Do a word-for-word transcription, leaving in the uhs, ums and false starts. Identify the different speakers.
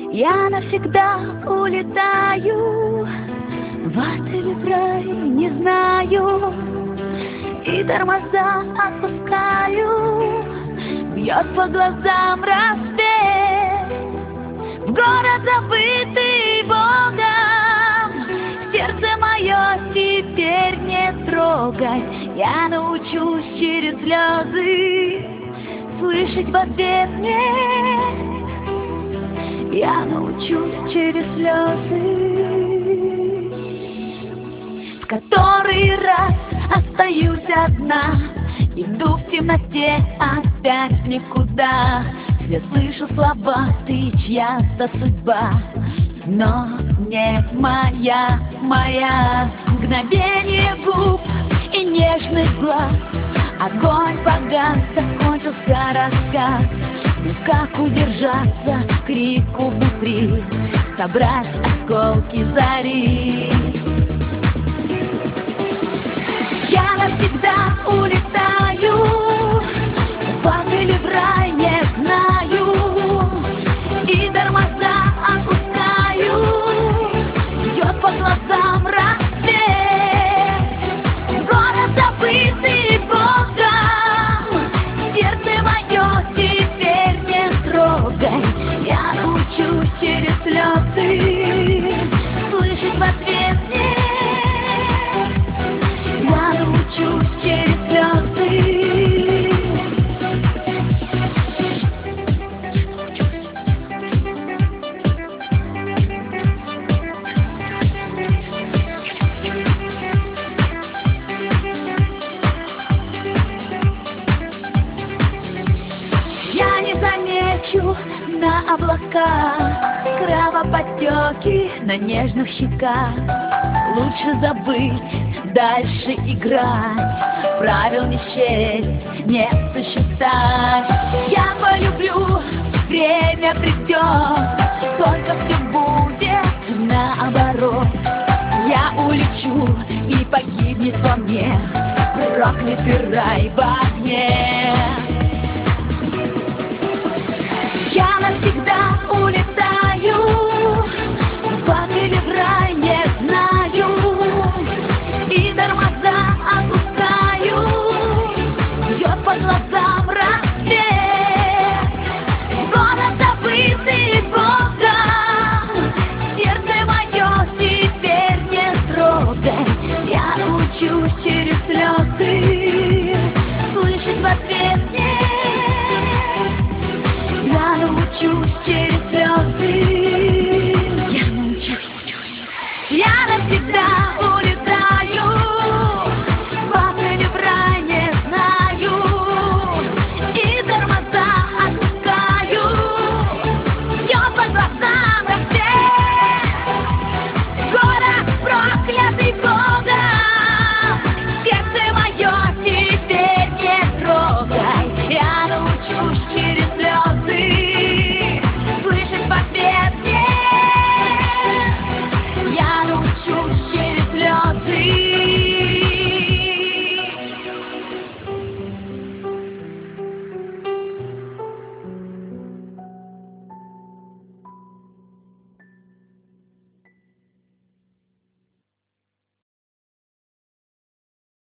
Speaker 1: Я навсегда улетаю в ад или в рай, не знаю, и тормоза отпускаю. Бьет по глазам рассвет, в город забытый Богом. Сердце мое теперь не трогать. Я научусь через слезы слышать в ответ нет. Я научусь через слезы. В который раз остаюсь одна, иду в темноте опять в никуда. Где слышу слова, ты чья-то судьба, но не моя, моя. Мгновение губ и нежных глаз, огонь погас, закончился рассказ. Ну как удержаться крику внутри, собрать осколки зари? Я навсегда улетаю в ад или в рай, не знаю, и тормоза отпускаю. Бьет по глазам рассвет, город забытый Богом. Сердце мое теперь не трогай. Я научусь через слезы слышать в ответ нет. Я научусь через слезы. Я не замечу на облаках кровоподтеки на нежных щеках. Лучше забыть, дальше играть, правил не счесть, не сосчитать. Я полюблю, время придет, только все будет наоборот. Я улечу, и погибнет во мне проклятый рай в огне. Я навсегда улетаю в ад или в рай, не знаю, и тормоза отпускаю. Бьет по глазам рассвет, город забытый Богом. Сердце мое теперь не трогай. Я научусь через слезы слышать в ответ нет. Я научусь через слезы